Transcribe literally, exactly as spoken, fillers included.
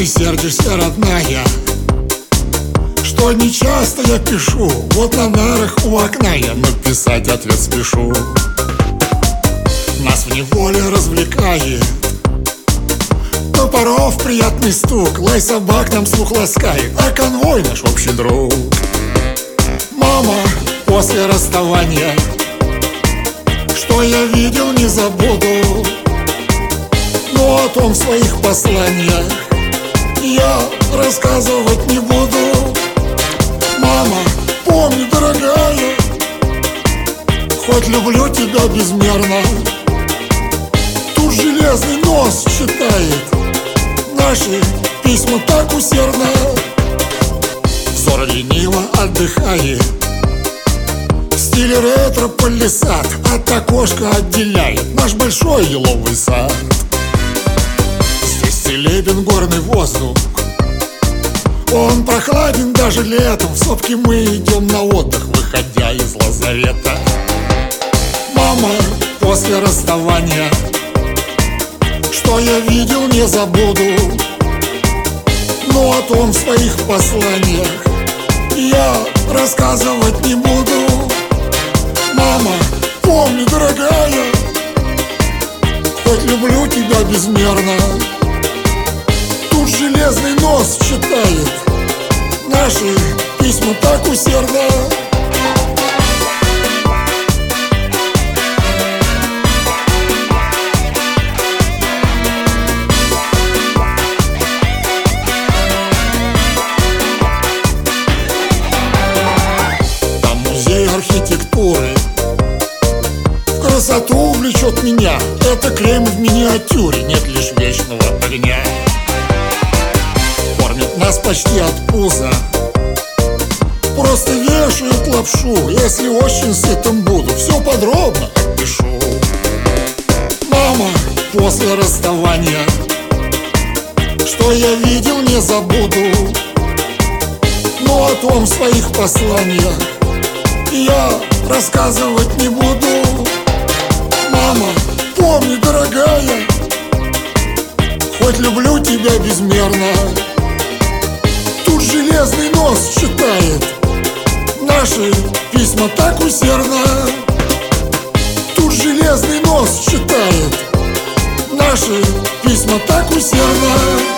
ты сердишься, родная, что не часто я пишу. Вот на нарах у окна я написать ответ спешу. Нас в неволе развлекает топоров приятный стук, лай собак нам слух ласкает, а конвой наш общий друг. Мама, после расставания, что я видел, не забуду, но о том в своих посланиях я рассказывать не буду. Мама, помни, дорогая, хоть люблю тебя безмерно, тут железный нос читает наши письма так усердно. Взор лениво отдыхает, в стиле ретро палисад от окошка отделяет наш большой еловый сад. Здесь целебен горный воздух, он прохладен даже летом. В сопки мы идем на отдых, выходя из лазарета. Мама, после расставания, что я видел, не забуду, но о том в своих посланиях я рассказывать не буду. Мама, помни, дорогая, хоть люблю тебя безмерно, тут железный нос читает наши письма так усердно. Архитектуры в красоту влечет меня, это Кремль в миниатюре, нет лишь вечного огня. Кормят нас почти от пуза, просто вешают лапшу. Если очень сытым буду, все подробно опишу. Мама, после расставания, что я видел, не забуду, но о том в своих посланиях я рассказывать не буду. Мама, помни, дорогая, хоть люблю тебя безмерно, тут железный нос читает наши письма так усердно. Тут железный нос читает наши письма так усердно.